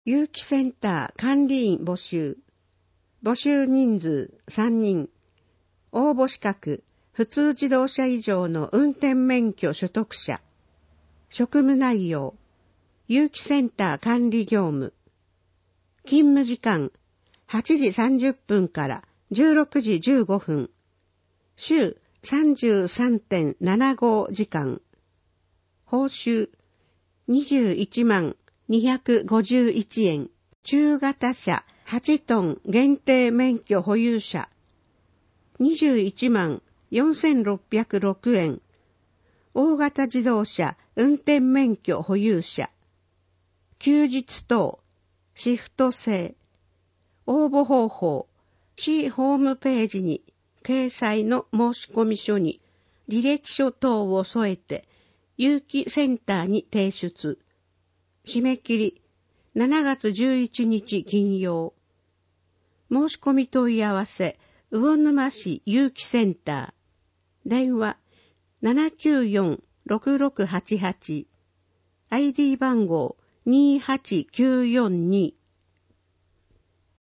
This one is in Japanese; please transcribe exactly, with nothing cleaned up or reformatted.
有機センター管理員募集。募集人数さんにん。応募資格、普通自動車以上の運転免許取得者。職務内容、有機センター管理業務。勤務時間、はちじさんじゅっぷんからじゅうろくじじゅうごふん。週 さんじゅうさんてんななご 時間。報酬、にじゅういちまんにひゃくごじゅういちえん。中型車はちトン限定免許保有者。にじゅういちまんよんせんろっぴゃくろくえん。大型自動車運転免許保有者。休日等、シフト制。応募方法、市ホームページに掲載の申込書に履歴書等を添えて、有機センターに提出。締め切り、しちがつじゅういちにち金曜。申し込み問い合わせ、魚沼市有機センター。電話、ななきゅうよんろくろくはちはち。アイディー 番号にーはちきゅうよんに。